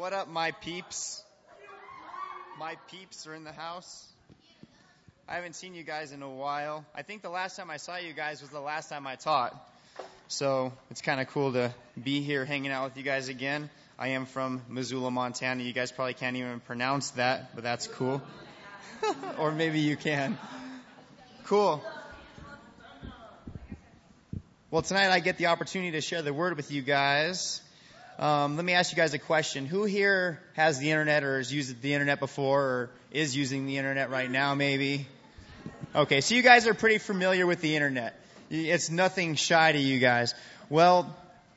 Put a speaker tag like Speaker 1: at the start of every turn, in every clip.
Speaker 1: What up, my peeps? My peeps are in the house. I haven't seen you guys in a while. I think the last time I saw you guys was the last time I taught. So it's kind of cool to be here hanging out with you guys again. I am from Missoula, Montana. You guys probably can't even pronounce that, but that's cool. Or maybe you can. Cool. Well, tonight I get the opportunity to share the word with you guys. Let me ask you guys a question. Who here has the internet or has used the internet before or is using the internet right now maybe? Okay, so you guys are pretty familiar with the internet. It's nothing shy to you guys. Well,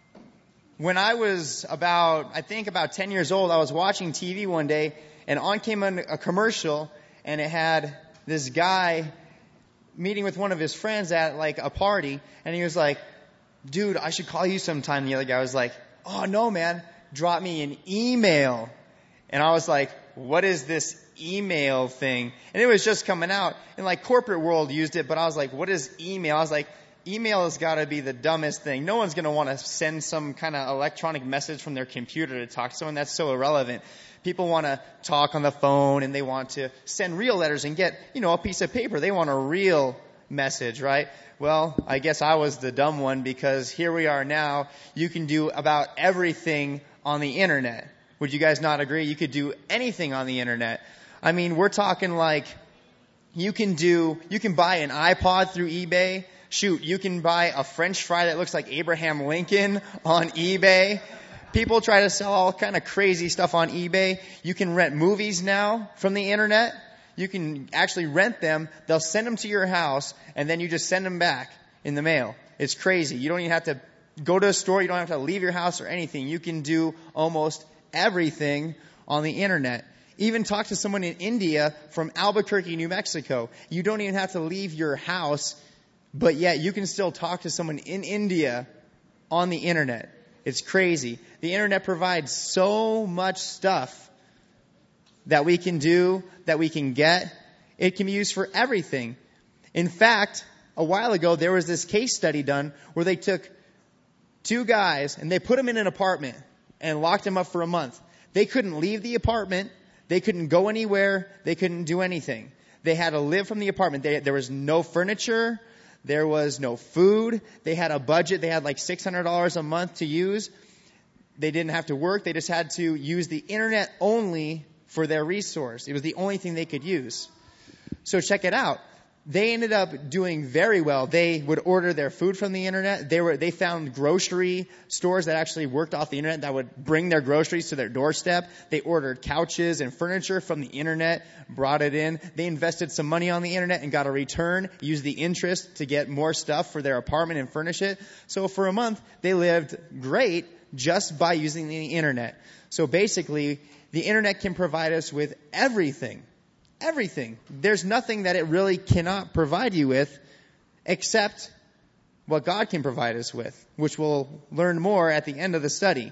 Speaker 1: when I was about 10 years old, I was watching TV one day and on came a commercial and it had this guy meeting with one of his friends at like a party and he was like, dude, I should call you sometime. And the other guy was like, oh no, man, drop me an email. And I was like, what is this email thing? And it was just coming out and like corporate world used it, but I was like, what is email? I was like, email has got to be the dumbest thing. No one's going to want to send some kind of electronic message from their computer to talk to someone. That's so irrelevant. People want to talk on the phone and they want to send real letters and get, a piece of paper. They want a real message, right? Well, I guess I was the dumb one because here we are now. You can do about everything on the internet. Would you guys not agree? You could do anything on the internet. I mean, we're talking like you can buy an iPod through eBay. Shoot, you can buy a French fry that looks like Abraham Lincoln on eBay. People try to sell all kind of crazy stuff on eBay. You can rent movies now from the internet. You can actually rent them. They'll send them to your house, and then you just send them back in the mail. It's crazy. You don't even have to go to a store. You don't have to leave your house or anything. You can do almost everything on the internet. Even talk to someone in India from Albuquerque, New Mexico. You don't even have to leave your house, but yet you can still talk to someone in India on the internet. It's crazy. The internet provides so much stuff that we can do, that we can get. It can be used for everything. In fact, a while ago, there was this case study done where they took two guys and they put them in an apartment and locked them up for a month. They couldn't leave the apartment. They couldn't go anywhere. They couldn't do anything. They had to live from the apartment. There was no furniture. There was no food. They had a budget. They had like $600 a month to use. They didn't have to work. They just had to use the internet only for their resource. It was the only thing they could use. So check it out. They ended up doing very well. They would order their food from the internet. They found grocery stores that actually worked off the internet that would bring their groceries to their doorstep. They ordered couches and furniture from the internet, brought it in. They invested some money on the internet and got a return, used the interest to get more stuff for their apartment and furnish it. So for a month, they lived great just by using the internet. So basically, the internet can provide us with everything. Everything. There's nothing that it really cannot provide you with except what God can provide us with, which we'll learn more at the end of the study.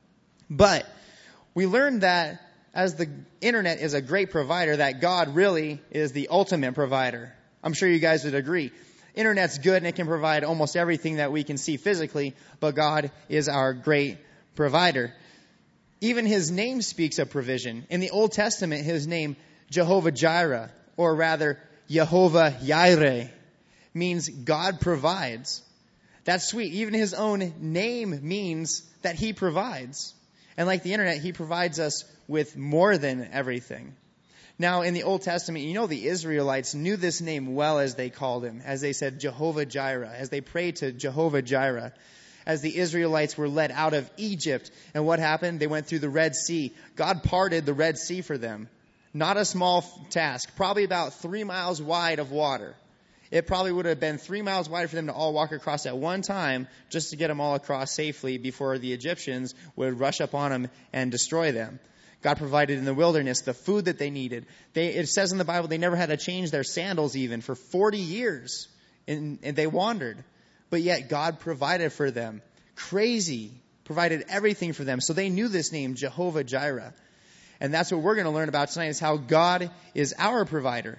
Speaker 1: But we learned that as the internet is a great provider, that God really is the ultimate provider. I'm sure you guys would agree. Internet's good and it can provide almost everything that we can see physically, but God is our great provider. Even his name speaks of provision. In the Old Testament, his name, Jehovah Jireh, or rather, Jehovah Yireh, means God provides. That's sweet. Even his own name means that he provides. And like the internet, he provides us with more than everything. Now, in the Old Testament, the Israelites knew this name well as they called him, as they said Jehovah Jireh, as they prayed to Jehovah Jireh. As the Israelites were led out of Egypt. And what happened? They went through the Red Sea. God parted the Red Sea for them. Not a small task. Probably about 3 miles wide of water. It probably would have been 3 miles wide for them to all walk across at one time just to get them all across safely before the Egyptians would rush up on them and destroy them. God provided in the wilderness the food that they needed. It says in the Bible they never had to change their sandals even for 40 years. And they wandered. But yet God provided for them. Crazy. Provided everything for them. So they knew this name, Jehovah Jireh. And that's what we're going to learn about tonight, is how God is our provider.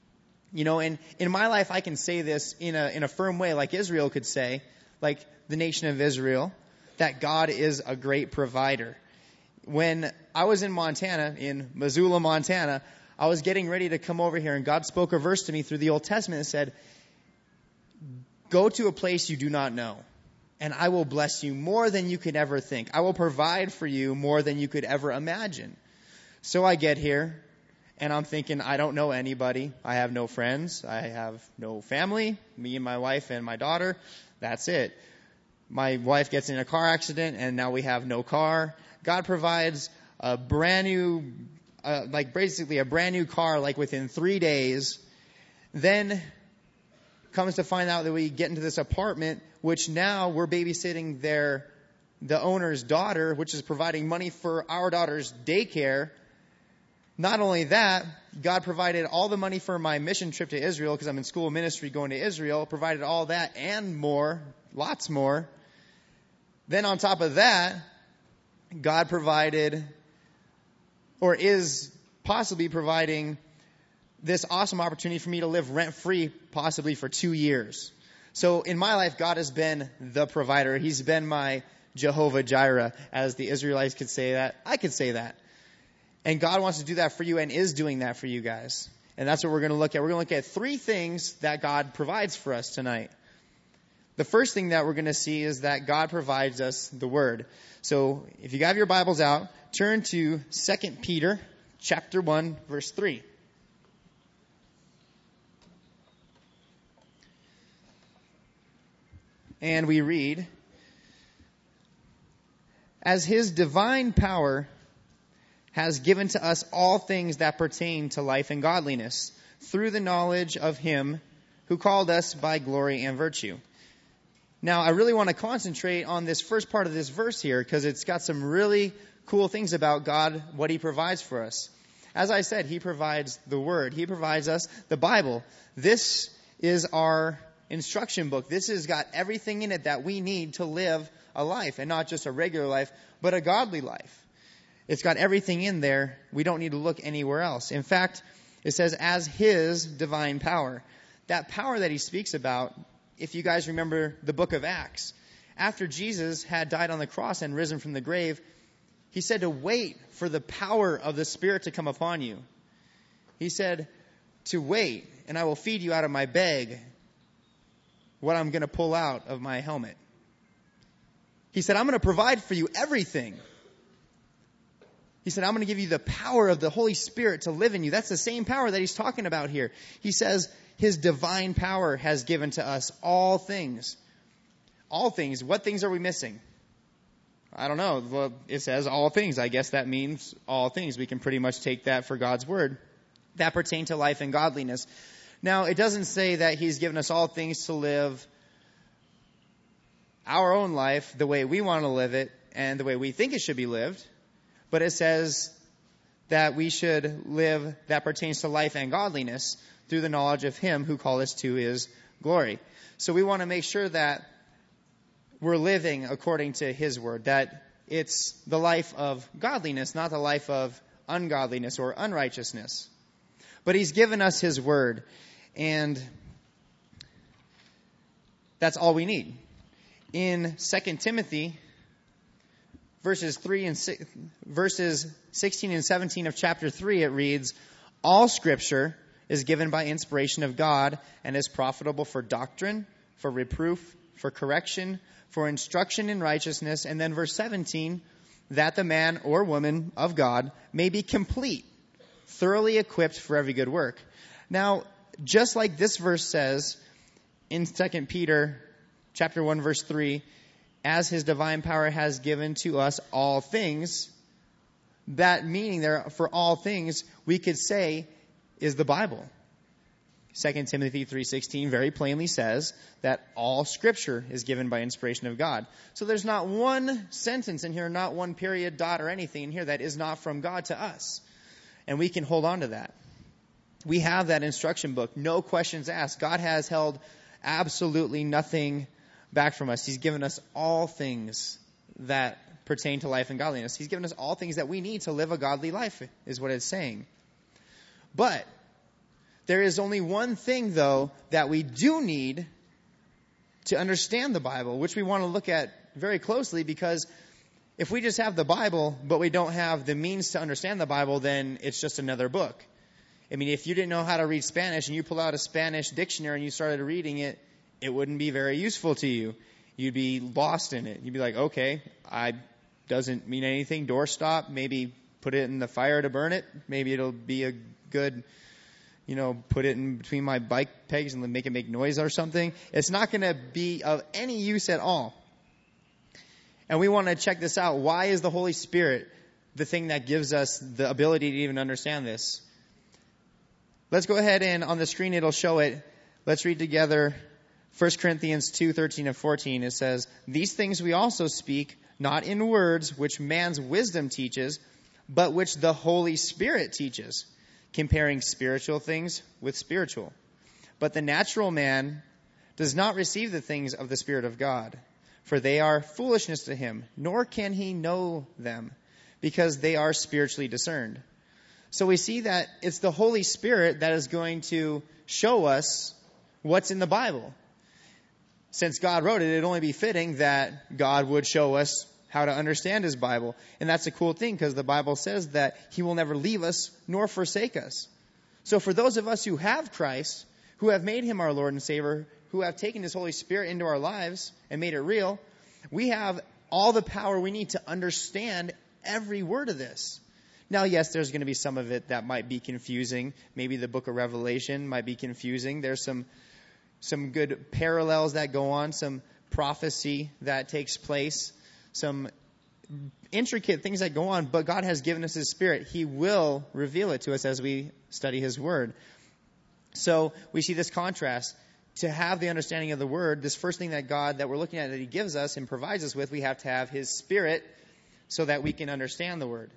Speaker 1: And in my life, I can say this in a firm way, like Israel could say, like the nation of Israel, that God is a great provider. When I was in Montana, in Missoula, Montana. I was getting ready to come over here, and God spoke a verse to me through the Old Testament that said, go to a place you do not know, and I will bless you more than you could ever think. I will provide for you more than you could ever imagine. So I get here, and I'm thinking, I don't know anybody. I have no friends. I have no family. Me and my wife and my daughter. That's it. My wife gets in a car accident, and now we have no car. God provides a brand new, basically a brand new car, within 3 days. Then comes to find out that we get into this apartment, which now we're babysitting the owner's daughter, which is providing money for our daughter's daycare. Not only that, God provided all the money for my mission trip to Israel, because I'm in school ministry going to Israel, provided all that and more, lots more. Then on top of that, God provided, or is possibly providing, this awesome opportunity for me to live rent-free, possibly for 2 years. So in my life, God has been the provider. He's been my Jehovah Jireh, as the Israelites could say that. I could say that. And God wants to do that for you and is doing that for you guys. And that's what we're going to look at. We're going to look at 3 things that God provides for us tonight. The first thing that we're going to see is that God provides us the Word. So if you have your Bibles out, turn to 2 Peter chapter 1, verse 3. And we read, as His divine power has given to us all things that pertain to life and godliness, through the knowledge of Him who called us by glory and virtue. Now, I really want to concentrate on this first part of this verse here, because it's got some really cool things about God, what He provides for us. As I said, He provides the Word. He provides us the Bible. This is our instruction book. This has got everything in it that we need to live a life, and not just a regular life, but a godly life. It's got everything in there. We don't need to look anywhere else. In fact, it says, as His divine power. That power that He speaks about, if you guys remember the book of Acts, after Jesus had died on the cross and risen from the grave, He said to wait for the power of the Spirit to come upon you. He said to wait, and I will feed you out of my bag what I'm going to pull out of my helmet. He said, I'm going to provide for you everything. He said, I'm going to give you the power of the Holy Spirit to live in you. That's the same power that He's talking about here. He says His divine power has given to us all things. All things. What things are we missing? I don't know. Well, it says all things. I guess that means all things. We can pretty much take that for God's word that pertain to life and godliness. Now, it doesn't say that He's given us all things to live our own life the way we want to live it and the way we think it should be lived. But it says that we should live that pertains to life and godliness through the knowledge of Him who called us to His glory. So we want to make sure that we're living according to His word, that it's the life of godliness, not the life of ungodliness or unrighteousness. But He's given us His word, and that's all we need. In 2 Timothy verses 16 and 17 of chapter 3, it reads, all Scripture is given by inspiration of God and is profitable for doctrine, for reproof, for correction, for instruction in righteousness. And then verse 17, that the man or woman of God may be complete, thoroughly equipped for every good work. Now, just like this verse says in 2 Peter chapter 1, verse 3, as His divine power has given to us all things, that meaning there for all things, we could say, is the Bible. 2 Timothy 3:16 very plainly says that all Scripture is given by inspiration of God. So there's not one sentence in here, not one period, dot, or anything in here that is not from God to us. And we can hold on to that. We have that instruction book, no questions asked. God has held absolutely nothing back from us. He's given us all things that pertain to life and godliness. He's given us all things that we need to live a godly life, is what it's saying. But there is only one thing, though, that we do need to understand the Bible, which we want to look at very closely, because If we just have the Bible, but we don't have the means to understand the Bible, then it's just another book. I mean, if you didn't know how to read Spanish and you pull out a Spanish dictionary and you started reading it, it wouldn't be very useful to you. You'd be lost in it. You'd be like, okay, doesn't mean anything. Doorstop, maybe put it in the fire to burn it. Maybe it'll be a good, put it in between my bike pegs and make it make noise or something. It's not going to be of any use at all. And we want to check this out. Why is the Holy Spirit the thing that gives us the ability to even understand this? Let's go ahead and on the screen it'll show it. Let's read together 1 Corinthians 2:13 and 14. It says, "These things we also speak, not in words which man's wisdom teaches, but which the Holy Spirit teaches, comparing spiritual things with spiritual. But the natural man does not receive the things of the Spirit of God, for they are foolishness to him, nor can he know them, because they are spiritually discerned." So we see that it's the Holy Spirit that is going to show us what's in the Bible. Since God wrote it, it'd only be fitting that God would show us how to understand His Bible. And that's a cool thing, because the Bible says that He will never leave us nor forsake us. So for those of us who have Christ, who have made Him our Lord and Savior, who have taken His Holy Spirit into our lives and made it real, we have all the power we need to understand every word of this. Now, yes, there's going to be some of it that might be confusing. Maybe the book of Revelation might be confusing. There's some good parallels that go on, some prophecy that takes place, some intricate things that go on, but God has given us His Spirit. He will reveal it to us as we study His Word. So we see this contrast. To have the understanding of the Word, this first thing that we're looking at that He gives us and provides us with, we have to have His Spirit so that we can understand the Word.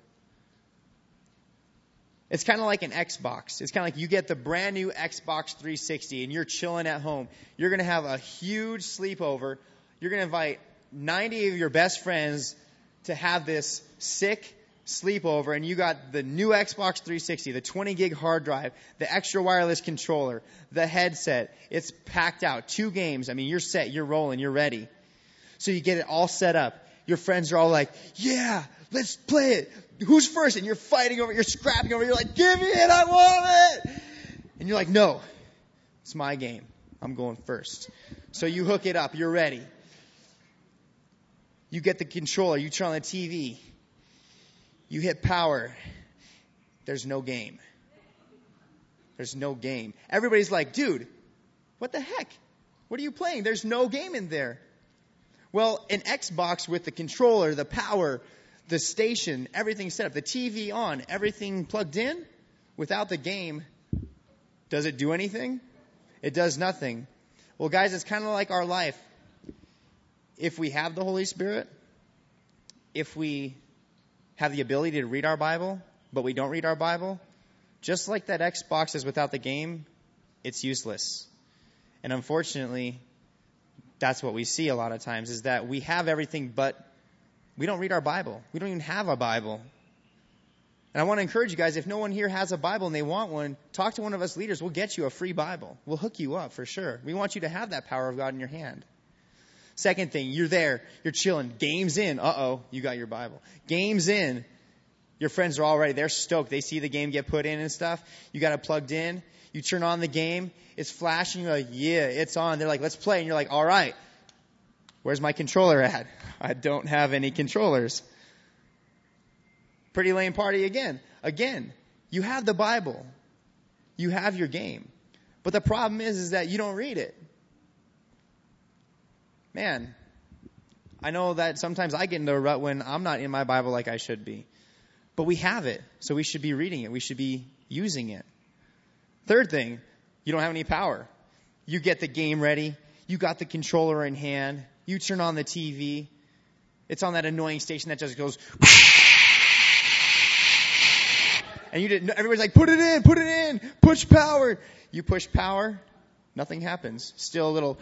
Speaker 1: It's kind of like an Xbox. It's kind of like you get the brand new Xbox 360 and you're chilling at home. You're going to have a huge sleepover. You're going to invite 90 of your best friends to have this sick sleepover, and you got the new Xbox 360, the 20 gig hard drive, the extra wireless controller, the headset. It's packed out. 2 games. I mean, you're set. You're rolling. You're ready. So you get it all set up. Your friends are all like, yeah, let's play it. Who's first? And you're fighting over it. You're scrapping over it. You're like, give me it. I want it. And you're like, no, it's my game. I'm going first. So you hook it up. You're ready. You get the controller. You turn on the TV. You hit power. There's no game. There's no game. Everybody's like, dude, what the heck? What are you playing? There's no game in there. Well, an Xbox with the controller, the power, the station, everything set up, the TV on, everything plugged in, without the game, does it do anything? It does nothing. Well, guys, it's kind of like our life. If we have the Holy Spirit, if we have the ability to read our Bible, but we don't read our Bible, just like that Xbox is without the game, it's useless. And unfortunately, that's what we see a lot of times, is that we have everything, but we don't read our Bible. We don't even have a Bible. And I want to encourage you guys, if no one here has a Bible and they want one, talk to one of us leaders. We'll get you a free Bible. We'll hook you up for sure. We want you to have that power of God in your hand. Second thing, you're there, you're chilling, game's in. Uh-oh, you got your Bible. Game's in. Your friends are all ready. They're stoked. They see the game get put in and stuff. You got it plugged in. You turn on the game. It's flashing. You're like, yeah, it's on. They're like, let's play. And you're like, all right, where's my controller at? I don't have any controllers. Pretty lame party again. Again, you have the Bible. You have your game. But the problem is that you don't read it. Man, I know that sometimes I get into a rut when I'm not in my Bible like I should be. But we have it, so we should be reading it. We should be using it. Third thing, you don't have any power. You get the game ready. You got the controller in hand. You turn on the TV. It's on that annoying station that just goes... And everybody's like, put it in, push power. You push power, nothing happens. Still a little...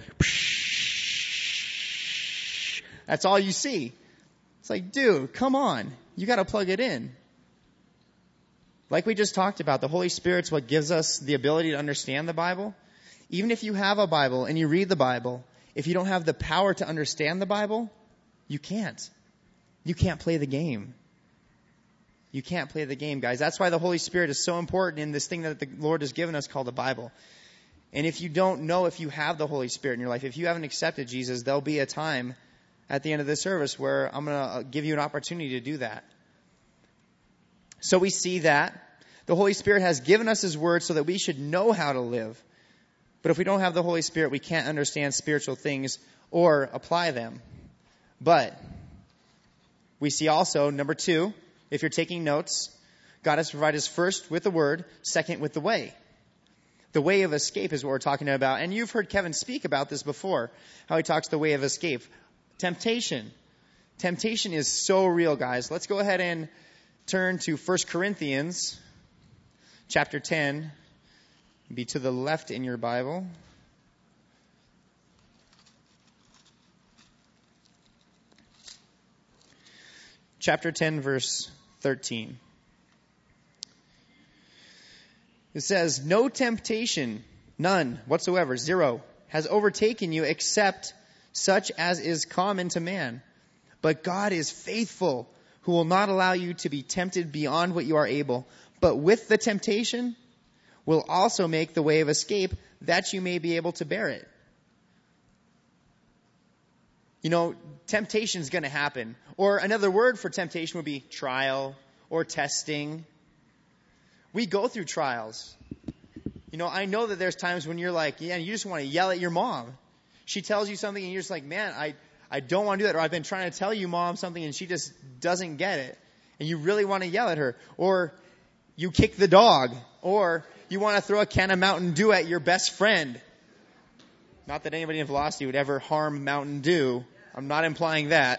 Speaker 1: That's all you see. It's like, dude, come on. You got to plug it in. Like we just talked about, the Holy Spirit's what gives us the ability to understand the Bible. Even if you have a Bible and you read the Bible, if you don't have the power to understand the Bible, you can't. you can't play the game. You can't play the game, guys. That's why the Holy Spirit is so important in this thing that the Lord has given us called the Bible. And if you don't know if you have the Holy Spirit in your life, if you haven't accepted Jesus, there'll be a time at the end of this service where I'm going to give you an opportunity to do that. So we see that the Holy Spirit has given us His Word so that we should know how to live. But if we don't have the Holy Spirit, we can't understand spiritual things or apply them. But we see also, number 2, if you're taking notes, God has provided us first with the Word, second with the way. The way of escape is what we're talking about. And you've heard Kevin speak about this before, how he talks the way of escape. Temptation. Temptation is so real, guys. Let's go ahead and turn to 1 Corinthians chapter 10. Be to the left in your Bible. Chapter 10, verse 13. It says, no temptation, none whatsoever, 0, has overtaken you except such as is common to man. But God is faithful, who will not allow you to be tempted beyond what you are able, but with the temptation will also make the way of escape that you may be able to bear it. You know, temptation is going to happen. Or another word for temptation would be trial or testing. We go through trials. You know, I know that there's times when you're like, yeah, you just want to yell at your mom. She tells you something and you're just like, man, I don't want to do that. Or I've been trying to tell you, Mom, something and she just doesn't get it. And you really want to yell at her. Or you kick the dog. Or you want to throw a can of Mountain Dew at your best friend. Not that anybody in Velocity would ever harm Mountain Dew. I'm not implying that.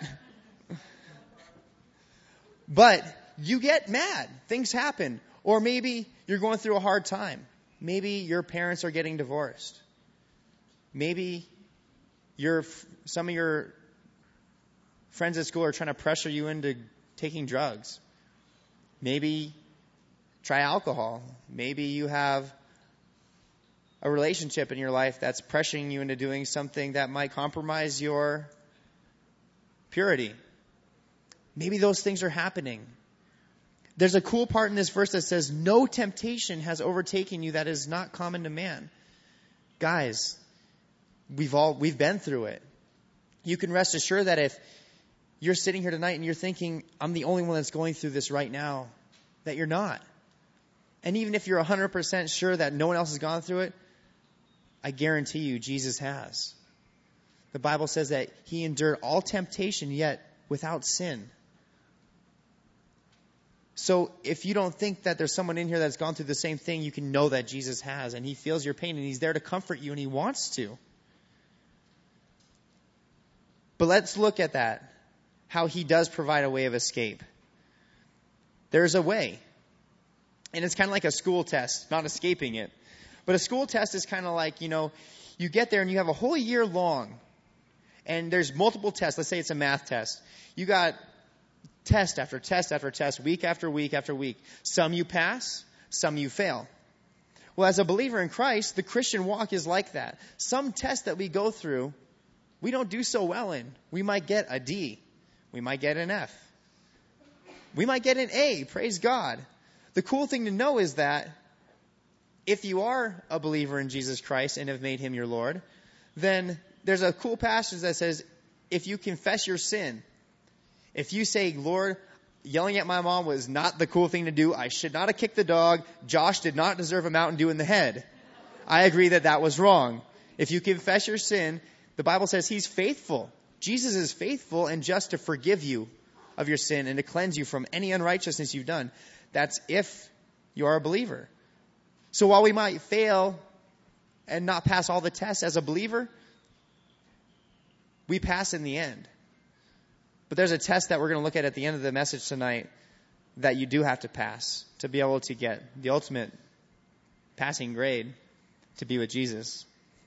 Speaker 1: But you get mad. Things happen. Or maybe you're going through a hard time. Maybe your parents are getting divorced. Maybe some of your friends at school are trying to pressure you into taking drugs. Maybe try alcohol. Maybe you have a relationship in your life that's pressuring you into doing something that might compromise your purity. Maybe those things are happening. There's a cool part in this verse that says, no temptation has overtaken you that is not common to man. Guys, we've been through it. You can rest assured that if you're sitting here tonight and you're thinking, I'm the only one that's going through this right now, that you're not. And even if you're 100% sure that no one else has gone through it, I guarantee you Jesus has. The Bible says that He endured all temptation, yet without sin. So if you don't think that there's someone in here that's gone through the same thing, you can know that Jesus has, and He feels your pain, and He's there to comfort you, and He wants to. But let's look at that, how He does provide a way of escape. There's a way. And it's kind of like a school test, not escaping it. But a school test is kind of like, you know, you get there and you have a whole year long. And there's multiple tests. Let's say it's a math test. You got test after test after test, week after week after week. Some you pass, some you fail. Well, as a believer in Christ, the Christian walk is like that. Some tests that we go through, we don't do so well in. We might get a D. We might get an F. We might get an A. Praise God. The cool thing to know is that if you are a believer in Jesus Christ and have made Him your Lord, then there's a cool passage that says, if you confess your sin, if you say, Lord, yelling at my mom was not the cool thing to do. I should not have kicked the dog. Josh did not deserve a Mountain Dew in the head. I agree that that was wrong. If you confess your sin, the Bible says He's faithful. Jesus is faithful and just to forgive you of your sin and to cleanse you from any unrighteousness you've done. That's if you are a believer. So while we might fail and not pass all the tests as a believer, we pass in the end. But there's a test that we're going to look at the end of the message tonight that you do have to pass to be able to get the ultimate passing grade to be with Jesus.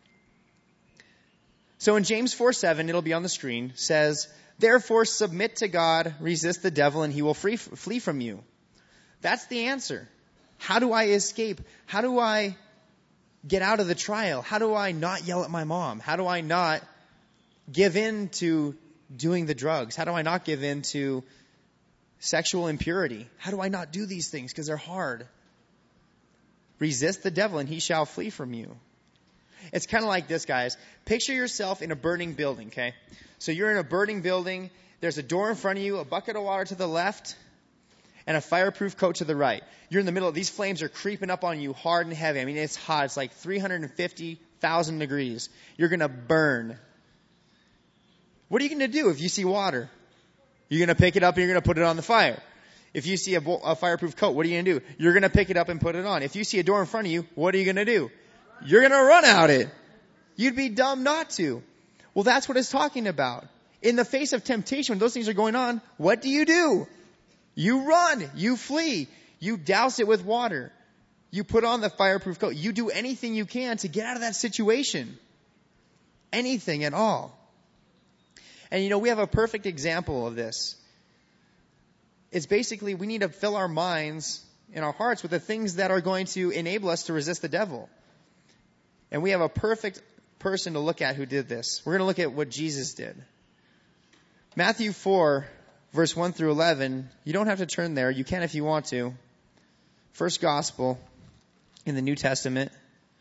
Speaker 1: So in James 4:7, it'll be on the screen, says, therefore submit to God, resist the devil, and he will flee from you. That's the answer. How do I escape? How do I get out of the trial? How do I not yell at my mom? How do I not give in to doing the drugs? How do I not give in to sexual impurity? How do I not do these things? Because they're hard. Resist the devil and he shall flee from you. It's kind of like this, guys. Picture yourself in a burning building, okay? So you're in a burning building. There's a door in front of you, a bucket of water to the left, and a fireproof coat to the right. You're in the middle of these flames are creeping up on you hard and heavy. I mean, it's hot. It's like 350,000 degrees. You're going to burn. What are you going to do if you see water? You're going to pick it up and you're going to put it on the fire. If you see a fireproof coat, what are you going to do? You're going to pick it up and put it on. If you see a door in front of you, what are you going to do? You're going to run at it. You'd be dumb not to. Well, that's what it's talking about. In the face of temptation, when those things are going on, what do? You run. You flee. You douse it with water. You put on the fireproof coat. You do anything you can to get out of that situation. Anything at all. And we have a perfect example of this. It's basically we need to fill our minds and our hearts with the things that are going to enable us to resist the devil. And we have a perfect person to look at who did this. We're going to look at what Jesus did. Matthew 4, verse 1 through 11. You don't have to turn there. You can if you want to. First gospel in the New Testament.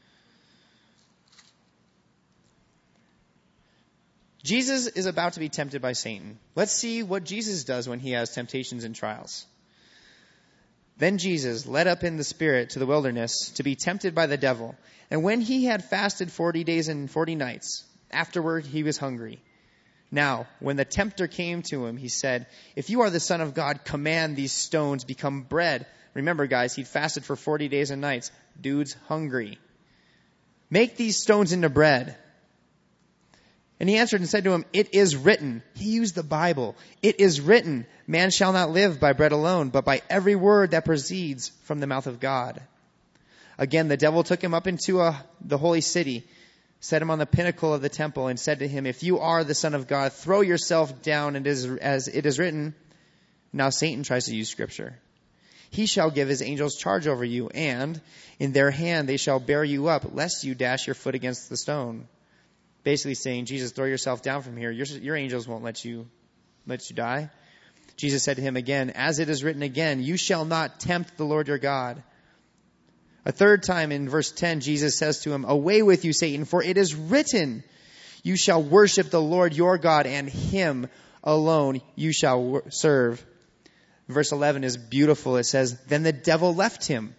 Speaker 1: Jesus is about to be tempted by Satan. Let's see what Jesus does when he has temptations and trials. Then Jesus led up in the Spirit to the wilderness to be tempted by the devil. And when he had fasted 40 days and 40 nights, afterward he was hungry. Now, when the tempter came to him, he said, "If you are the Son of God, command these stones become bread." Remember, guys, he'd fasted for 40 days and nights. Dude's hungry. "Make these stones into bread." And he answered and said to him, "It is written." He used the Bible. "It is written, man shall not live by bread alone, but by every word that proceeds from the mouth of God." Again, the devil took him up into the holy city, set him on the pinnacle of the temple, and said to him, "If you are the Son of God, throw yourself down, and as it is written." Now Satan tries to use Scripture. "He shall give his angels charge over you, and in their hand they shall bear you up, lest you dash your foot against the stone." Basically saying, Jesus, throw yourself down from here. Your angels won't let you die. Jesus said to him again, "As it is written again, you shall not tempt the Lord your God." A third time in verse 10, Jesus says to him, "Away with you, Satan, for it is written, you shall worship the Lord your God, and him alone you shall serve." Verse 11 is beautiful. It says, "Then the devil left him.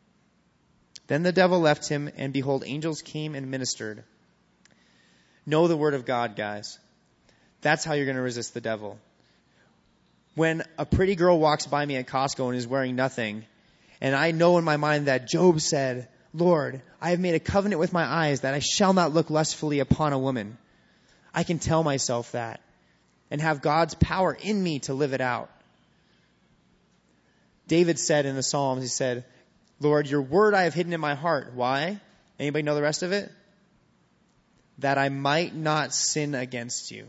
Speaker 1: And behold, angels came and ministered." Know the word of God, guys. That's how you're going to resist the devil. When a pretty girl walks by me at Costco and is wearing nothing, and I know in my mind that Job said, "Lord, I have made a covenant with my eyes that I shall not look lustfully upon a woman." I can tell myself that and have God's power in me to live it out. David said in the Psalms, he said, "Lord, your word I have hidden in my heart." Why? Anybody know the rest of it? "That I might not sin against you."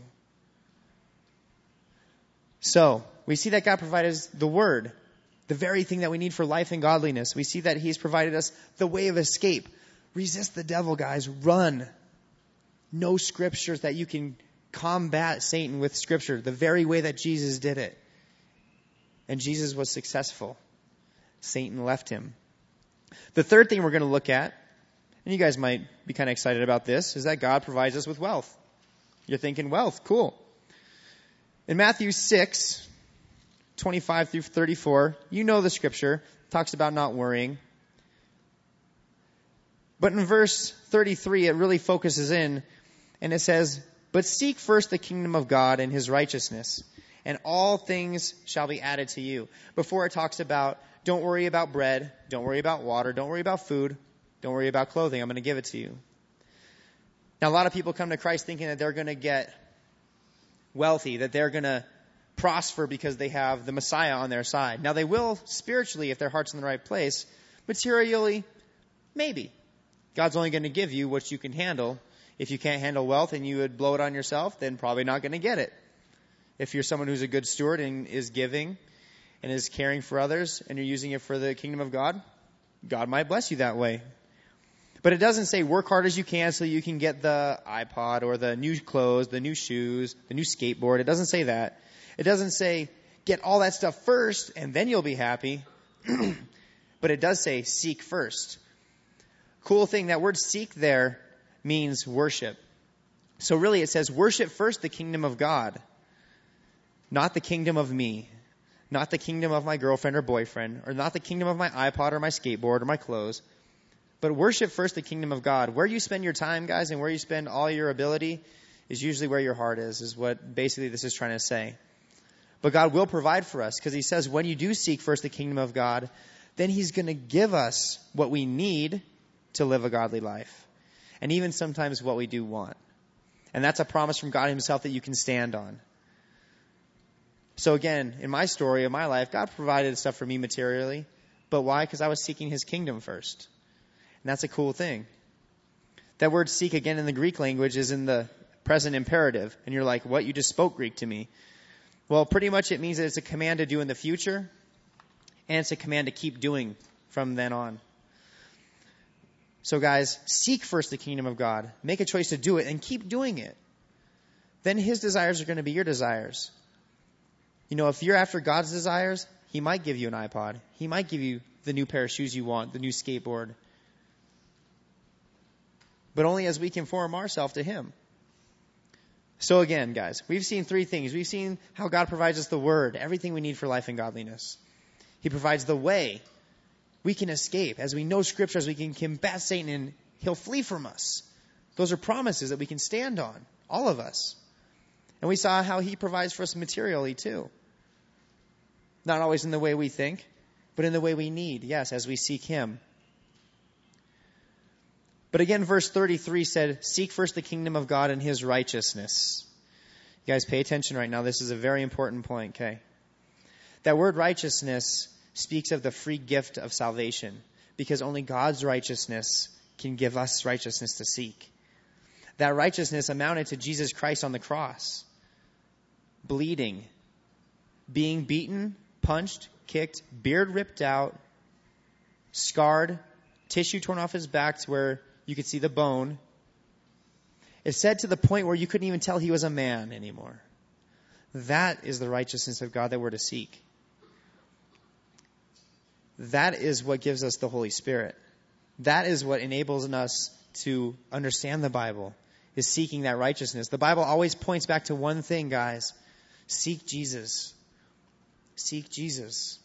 Speaker 1: So, we see that God provided us the word, the very thing that we need for life and godliness. We see that he's provided us the way of escape. Resist the devil, guys. Run. Know scriptures that you can combat Satan with scripture, the very way that Jesus did it. And Jesus was successful. Satan left him. The third thing we're going to look at, and you guys might be kind of excited about this, is that God provides us with wealth. You're thinking, wealth, cool. In Matthew 6, 25 through 34, you know the scripture, talks about not worrying. But in verse 33, it really focuses in, and it says, "But seek first the kingdom of God and his righteousness, and all things shall be added to you." Before it talks about, don't worry about bread, don't worry about water, don't worry about food, don't worry about clothing. I'm going to give it to you. Now, a lot of people come to Christ thinking that they're going to get wealthy, that they're going to prosper because they have the Messiah on their side. Now, they will spiritually if their heart's in the right place. Materially, maybe. God's only going to give you what you can handle. If you can't handle wealth and you would blow it on yourself, then probably not going to get it. If you're someone who's a good steward and is giving and is caring for others and you're using it for the kingdom of God, God might bless you that way. But it doesn't say work hard as you can so you can get the iPod or the new clothes, the new shoes, the new skateboard. It doesn't say that. It doesn't say get all that stuff first and then you'll be happy. But it does say seek first. Cool thing, that word seek there means worship. So really it says worship first the kingdom of God, not the kingdom of me, not the kingdom of my girlfriend or boyfriend, or not the kingdom of my iPod or my skateboard or my clothes. But worship first the kingdom of God. Where you spend your time, guys, and where you spend all your ability is usually where your heart is what basically this is trying to say. But God will provide for us because he says when you do seek first the kingdom of God, then he's going to give us what we need to live a godly life. And even sometimes what we do want. And that's a promise from God himself that you can stand on. So again, in my story, in my life, God provided stuff for me materially. But why? Because I was seeking his kingdom first. And that's a cool thing. That word seek again in the Greek language is in the present imperative. And you're like, what? You just spoke Greek to me. Well, pretty much it means that it's a command to do in the future. And it's a command to keep doing from then on. So guys, seek first the kingdom of God. Make a choice to do it and keep doing it. Then his desires are going to be your desires. You know, if you're after God's desires, he might give you an iPod. He might give you the new pair of shoes you want, the new skateboard. But only as we conform ourselves to him. So again, guys, we've seen three things. We've seen how God provides us the word, everything we need for life and godliness. He provides the way. We can escape. As we know scriptures, we can combat Satan and he'll flee from us. Those are promises that we can stand on, all of us. And we saw how he provides for us materially too. Not always in the way we think, but in the way we need, yes, as we seek him. But again, verse 33 said, seek first the kingdom of God and his righteousness. You guys pay attention right now. This is a very important point, okay? That word righteousness speaks of the free gift of salvation, because only God's righteousness can give us righteousness to seek. That righteousness amounted to Jesus Christ on the cross, bleeding, being beaten, punched, kicked, beard ripped out, scarred, tissue torn off his back to where you could see the bone. It said to the point where you couldn't even tell he was a man anymore. That is the righteousness of God that we're to seek. That is what gives us the Holy Spirit. That is what enables us to understand the Bible, is seeking that righteousness. The Bible always points back to one thing, guys. Seek Jesus. Seek Jesus.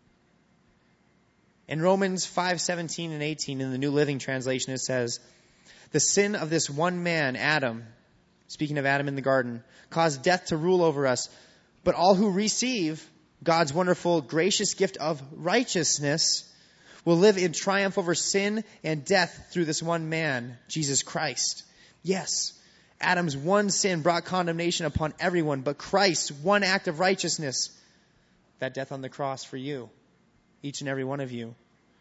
Speaker 1: In Romans 5:17 and 18 in the New Living Translation, it says, the sin of this one man, Adam, speaking of Adam in the garden, caused death to rule over us. But all who receive God's wonderful, gracious gift of righteousness will live in triumph over sin and death through this one man, Jesus Christ. Yes, Adam's one sin brought condemnation upon everyone, but Christ's one act of righteousness, that death on the cross for you, each and every one of you.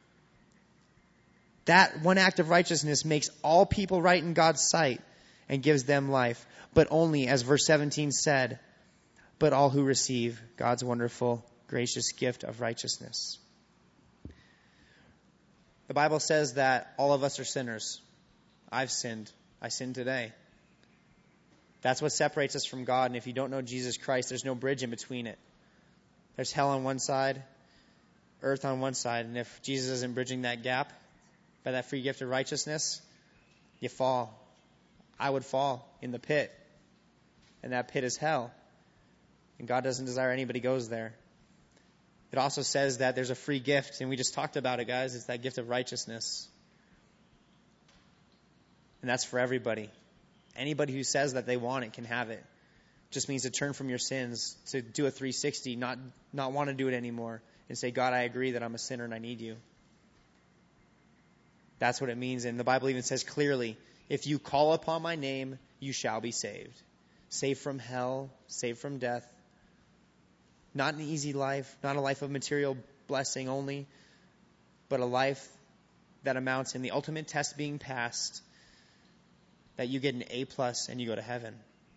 Speaker 1: That one act of righteousness makes all people right in God's sight and gives them life. But only, as verse 17 said, but all who receive God's wonderful, gracious gift of righteousness. The Bible says that all of us are sinners. I've sinned. I sinned today. That's what separates us from God. And if you don't know Jesus Christ, there's no bridge in between it. There's hell on one side, earth on one side. And if Jesus isn't bridging that gap by that free gift of righteousness, you fall. I would fall in the pit. And that pit is hell. And God doesn't desire anybody goes there. It also says that there's a free gift, and we just talked about it, guys. It's that gift of righteousness. And that's for everybody. Anybody who says that they want it can have it. Just means to turn from your sins, to do a 360, not want to do it anymore, and say, God, I agree that I'm a sinner and I need you. That's what it means. And the Bible even says clearly, if you call upon my name, you shall be saved. Saved from hell, saved from death. Not an easy life, not a life of material blessing only, but a life that amounts in the ultimate test being passed, that you get an A+ and you go to heaven.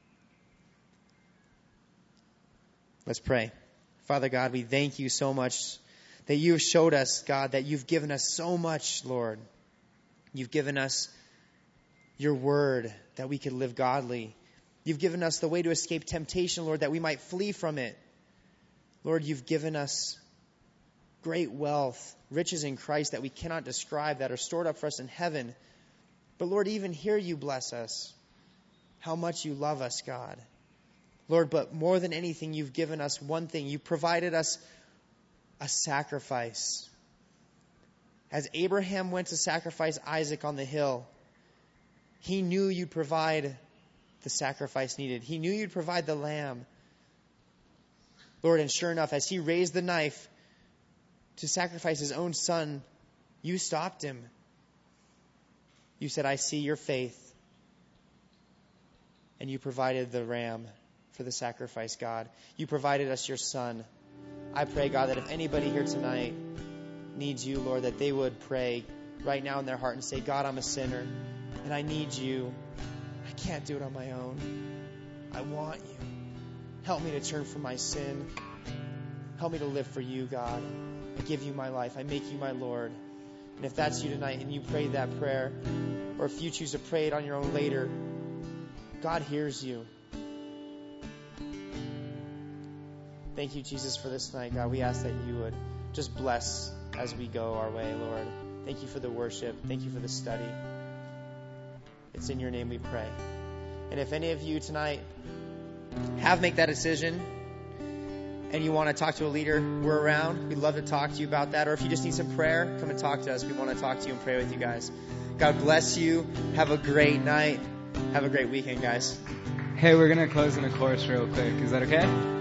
Speaker 1: Let's pray. Father God, we thank you so much that you have showed us, God, that you've given us so much, Lord. You've given us your word that we could live godly. You've given us the way to escape temptation, Lord, that we might flee from it. Lord, you've given us great wealth, riches in Christ that we cannot describe, that are stored up for us in heaven. But Lord, even here you bless us. How much you love us, God. Lord, but more than anything, you've given us one thing. You provided us a sacrifice. As Abraham went to sacrifice Isaac on the hill, he knew you'd provide the sacrifice needed. He knew you'd provide the lamb. Lord, and sure enough, as he raised the knife to sacrifice his own son, you stopped him. You said, I see your faith. And you provided the ram for the sacrifice, God. You provided us your son. I pray, God, that if anybody here tonight needs you, Lord, that they would pray right now in their heart and say, God, I'm a sinner and I need you. I can't do it on my own. I want you. Help me to turn from my sin. Help me to live for you, God. I give you my life. I make you my Lord. And if that's you tonight and you prayed that prayer, or if you choose to pray it on your own later, God hears you. Thank you, Jesus, for this night, God. We ask that you would just bless as we go our way, Lord. Thank you for the worship. Thank you for the study. It's in your name we pray. And if any of you tonight have made that decision and you want to talk to a leader, we're around. We'd love to talk to you about that. Or if you just need some prayer, come and talk to us. We want to talk to you and pray with you guys. God bless you. Have a great night. Have a great weekend, guys.
Speaker 2: Hey, we're going to close in a chorus real quick. Is that okay?